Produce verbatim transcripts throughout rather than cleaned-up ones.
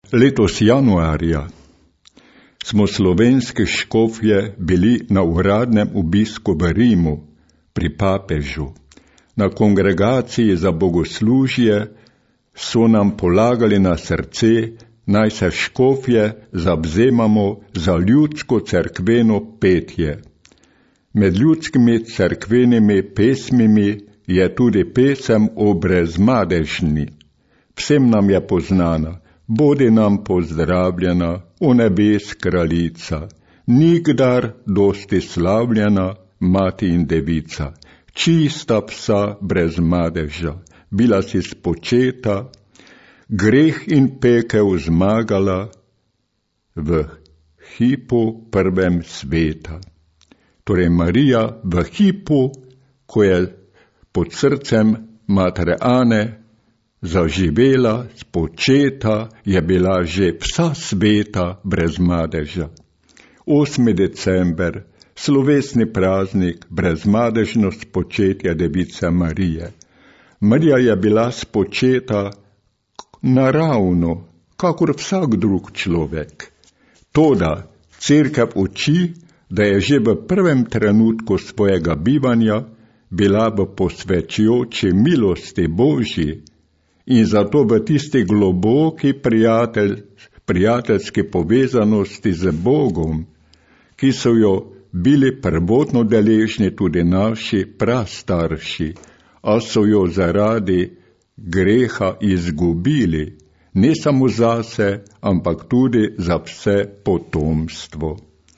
Letos januarja smo slovenski škofje bili na uradnem obisku v Rimu pri papežu. Na kongregaciji za bogoslužje so nam polagali na srce, naj se škofje zavzemamo za ljudsko cerkveno petje. Med ljudskimi cerkvenimi pesmimi je tudi pesem o Brezmadežni. Vsem nam je poznana, bodi nam pozdravljena, o nebes kraljica, nikdar dosti slavljena, mati in devica, čista psa brez madeža, bila si spočeta, greh in pekel zmagala v hipu prvem sveta. Torej Marija v hipu, ko je pod srcem matere Ane zaživela, spočeta, je bila že vsa sveta brez madeža. osmi december, slovesni praznik brezmadežno spočetja device Marije. Marija je bila spočeta naravno, kakor vsak drug človek. Toda cerkev uči, da je že v prvem trenutku svojega bivanja bila v posvečujoči milosti Božji in zato v tisti globoki prijatelj, prijateljski povezanosti z Bogom, ki so jo bili prvotno deležni tudi naši prastarši, a so jo zaradi greha izgubili, ne samo zase, ampak tudi za vse potomstvo.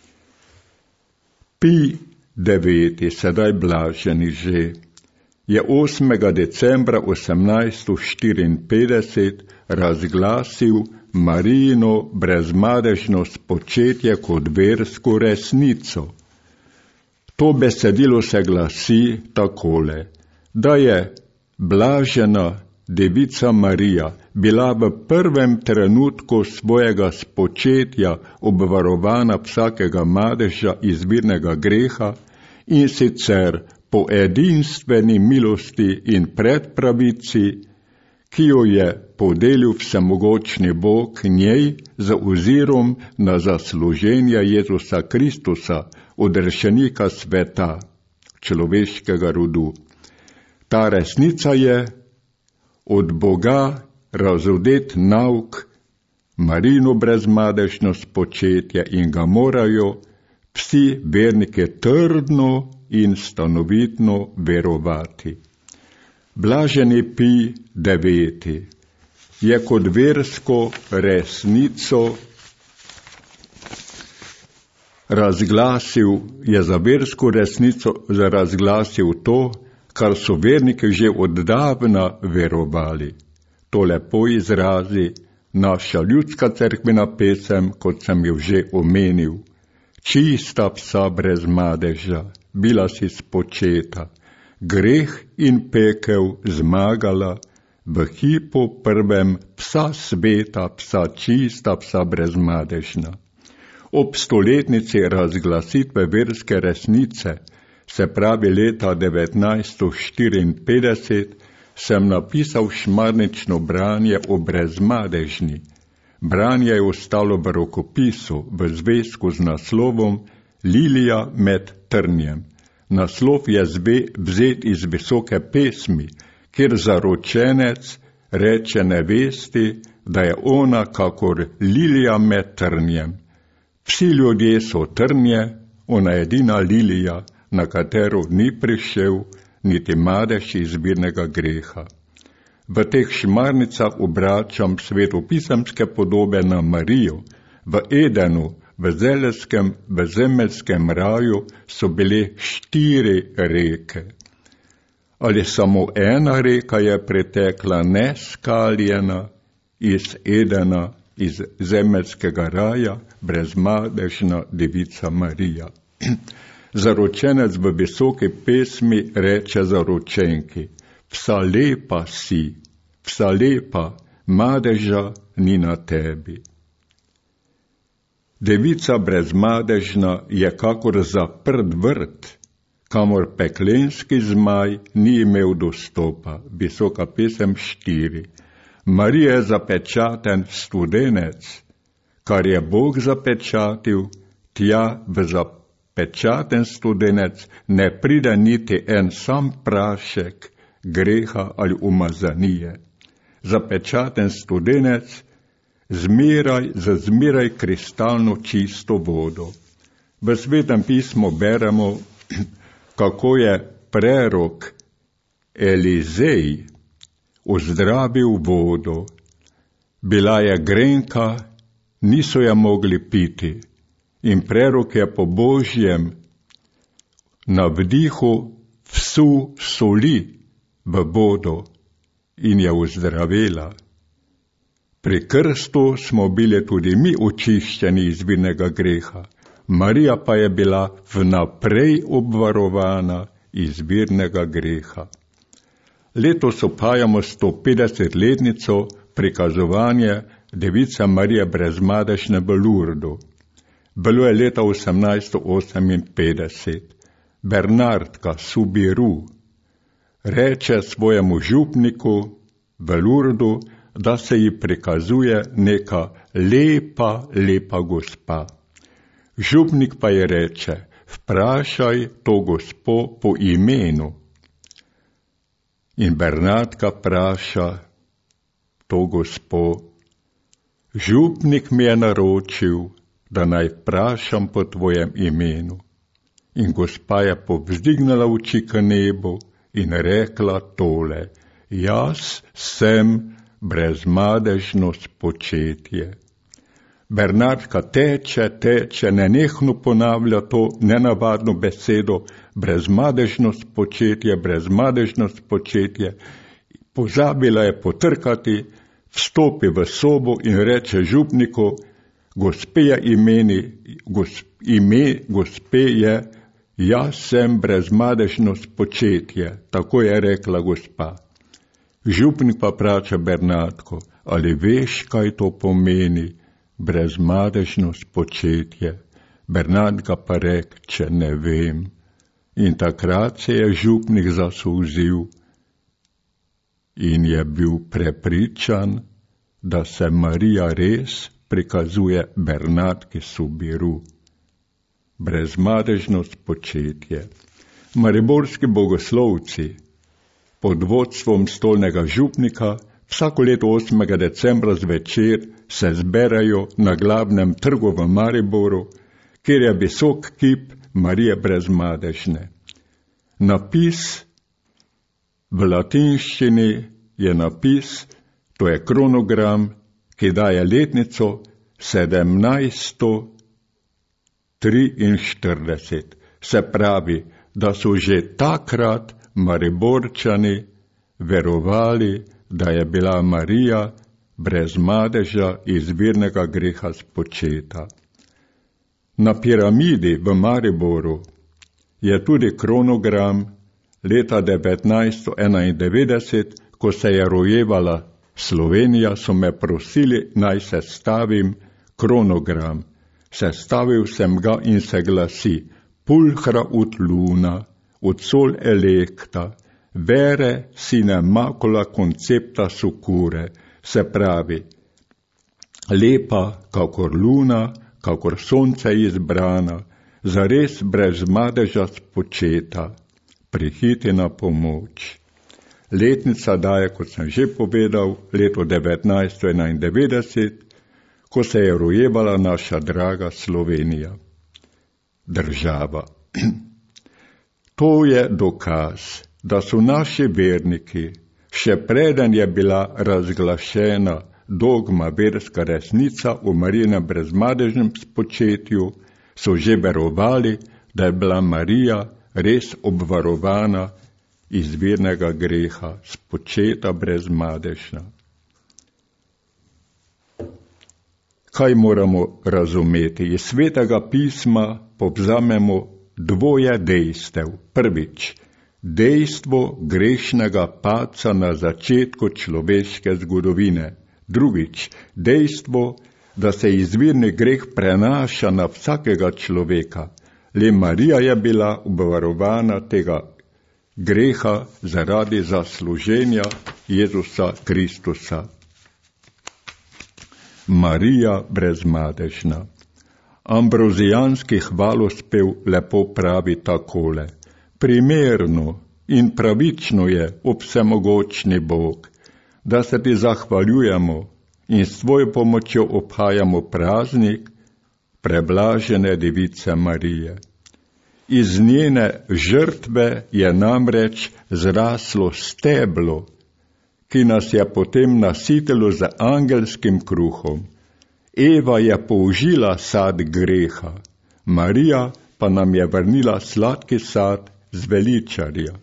Pij deveti, sedaj blaženi že, je osmega decembra osemnajststo štiriinpetdeset razglasil Marijino brezmadežno spočetje kot versko resnico. To besedilo se glasi takole, da je blažena devica Marija bila v prvem trenutku svojega spočetja obvarovana vsakega madeža izvirnega greha in sicer po edinstveni milosti in predpravici, ki jo je podelil vsemogočni Bog njej z ozirom na zasluženje Jezusa Kristusa, odrešenika sveta, človeškega rodu. Ta resnica je od Boga razodet nauk, Marijino brezmadežno spočetje in ga morajo vsi verniki trdno in stanovitno verovati. Blaženi Pij deveti je kot versko resnico razglasil, je za versko resnico razglasil to, kar so verniki že oddavna verovali. To lepo izrazi naša ljudska cerkvena pesem, kot sem jo že omenil. Čista psa brez madeža, bila si spočeta, greh in pekel zmagala, v hipu prvem psa sveta, psa čista, psa brezmadežna. Ob stoletnici razglasitve verske resnice, se pravi leta devetnajststo štiriinpetdeset, sem napisal šmarnično branje o brezmadežni. Branje je ostalo v rokopisu v zvezku z naslovom Lilija med trnjem. Naslov je zve, vzet iz visoke pesmi, kjer zaročenec reče nevesti, da je ona kakor lilija med trnjem. Vsi ljudje so trnje, ona edina lilija, na katero ni prišel niti madež izvirnega greha. V teh šmarnicah obračam svetopisemske podobe na Marijo. V Edenu, v zeljskem, v zemeljskem raju so bile štiri reke. Ali samo ena reka je pretekla neskaljena iz Edena, iz zemeljskega raja, brezmadežna devica Marija. Zaročenec v visoki pesmi reče zaročenki, vsa lepa si, vsa lepa, madeža ni na tebi. Devica brezmadežna je kakor zaprt vrt, kamor peklenski zmaj ni imel dostopa. Visoka pesem štiri. Marija je zapečaten studenec, kar je Bog zapečatil, tja v zapečaten studenec ne pride niti en sam prašek greha ali umazanije. Zapečaten studenec zmeraj, za zmeraj kristalno čisto vodo. V Svetem pismu beremo, kako je prerok Elizej ozdravil vodo. Bila je grenka, niso je mogli piti in prerok je po Božjem navdihu vsul soli v vodo in je ozdravila. Pri krstu smo bili tudi mi očiščeni iz virnega greha, Marija pa je bila vnaprej obvarovana iz virnega greha. Letos opajamo sto petdesetletnico prikazovanja Device Marije brezmadežne v Lurdu. Bilo je leta osemnajsto oseminpetdeset. Bernardka Subiru reče svojemu župniku v Lurdu, da se ji prikazuje neka lepa, lepa gospa. Župnik pa ji reče, vprašaj to gospo po imenu. In Bernardka vpraša to gospo, župnik mi je naročil, da naj vprašam po tvojem imenu. In gospa je povzdignila oči k nebu in rekla tole, jaz sem brezmadežno spočetje. Bernardka teče, teče, nenehno ponavlja to nenavadno besedo, brezmadežno spočetje, brezmadežno spočetje. Pozabila je potrkati, vstopi v sobo in reče župniku, gospe je imeni, gosp, ime gospe je, jaz sem brezmadežno spočetje, tako je rekla gospa. Župnik pa vpraša Bernardko, ali veš, kaj to pomeni, brezmadežno spočetje? Bernardka pa reče, ne vem. In takrat se je župnik zasolzil in je bil prepričan, da se Marija res prikazuje Bernardki Subiru. Brezmadežno spočetje. Mariborski bogoslovci pod vodstvom stolnega župnika vsako leto osmega decembra zvečer se zberajo na glavnem trgu v Mariboru, kjer je visok kip Marije brezmadežne. Napis v latinščini je napis, to je kronogram, ki daje letnico sedemnajststo triinštirideset. Se pravi, da so že takrat Mariborčani verovali, da je bila Marija brez madeža iz virnega greha spočeta. Na piramidi v Mariboru je tudi kronogram leta devetnajststo enaindevetdeset, ko se je rojevala Slovenija, so me prosili, naj sestavim kronogram. Sestavil sem ga in se glasi pulchra ut luna, ut sol electa, vere sine macula concepta succure, se pravi, lepa kakor luna, kakor sonce izbrana, zares brez madeža spočeta, prihiti na pomoč. Letnica daje, kot sem že povedal, leto devetnajststo enaindevetdeset, ko se je rojevala naša draga Slovenija, država. To je dokaz, da so naši verniki, še preden je bila razglašena dogma verska resnica o Marijinem brezmadežnem spočetju, so že verovali, da je bila Marija res obvarovana iz virnega greha, spočeta brezmadežna. Kaj moramo razumeti? Iz Svetega pisma povzamemo dvoje dejstev. Prvič, dejstvo grešnega padca na začetku človeške zgodovine. Drugič, dejstvo, da se izvirni greh prenaša na vsakega človeka. Le Marija je bila obvarovana tega greha zaradi zasluženja Jezusa Kristusa. Marija brezmadežna. Ambrozijanski hvalospev lepo pravi takole: primerno in pravično je, o vsemogočni Bog, da se ti zahvaljujemo in s tvojo pomočjo obhajamo praznik preblažene Device Marije. Iz njene žrtve je namreč zraslo steblo, ki nas je potem nasitilo z angelskim kruhom. Eva je použila sad greha, Marija pa nam je vrnila sladki sad zveličarja.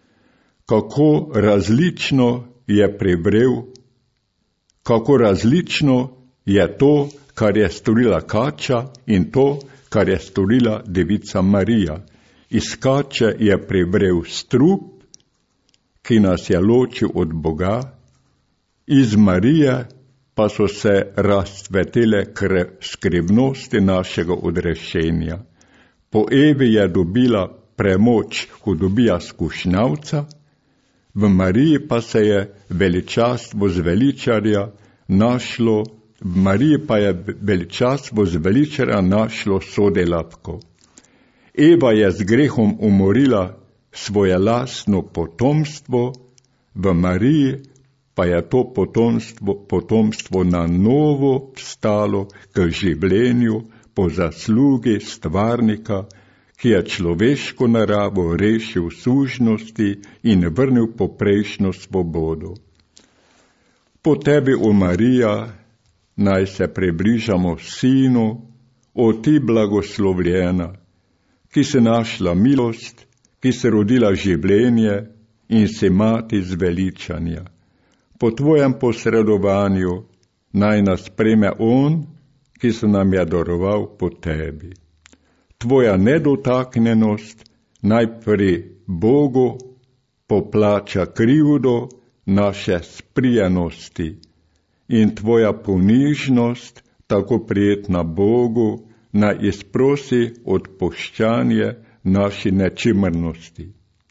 Kako različno je prebrel, kako različno je to, kar je storila kača, in to, kar je storila Devica Marija. Iz kače je prebrel strup, ki nas je ločil od Boga, iz Marije pa so se razcvetele skrivnosti našega odrešenja. Po Evi je dobila premoč hudobija skušnjavca, v Mariji pa se je veličastvo zveličarja našlo, v Mariji pa je veličastvo zveličarja našlo sodelavko. Eva je z grehom umorila svoje lastno potomstvo, v Mariji pa je to potomstvo, potomstvo na novo vstalo k življenju po zaslugi stvarnika, ki je človeško naravo rešil sužnosti in vrnil poprejšnjo svobodo. Po tebi, o Marija, naj se približamo Sinu, o ti blagoslovljena, ki si našla milost, ki si rodila življenje in si mati zveličanja. Po tvojem posredovanju naj nas prejme on, ki se nam je daroval po tebi. Tvoja nedotaknjenost naj pri Bogu poplača krivdo naše sprijenosti in tvoja ponižnost, tako prijetna Bogu, naj izprosi odpuščanje naši nečimrnosti.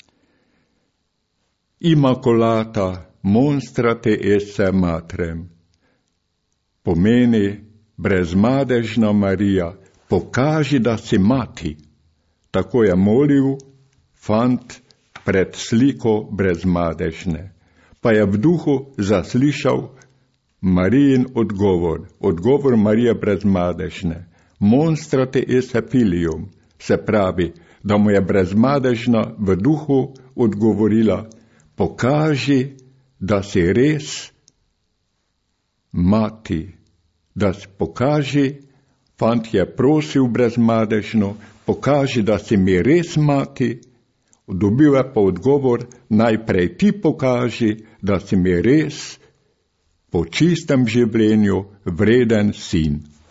Immacolata monstra te esse matrem pomeni brezmadežna Marija, pokaži, da si mati. Tako je molil fant pred sliko brezmadežne, pa je v duhu zaslišal Marijin odgovor, odgovor Marije brezmadežne. Monstra te esse filium, se pravi, da mu je brezmadežna v duhu odgovorila, pokaži, da si res mati, da si pokaži, fant je prosil brezmadežno, pokaži, da si mi res mati, dobil je pa odgovor, najprej ti pokaži, da si mi res po čistem življenju vreden sin.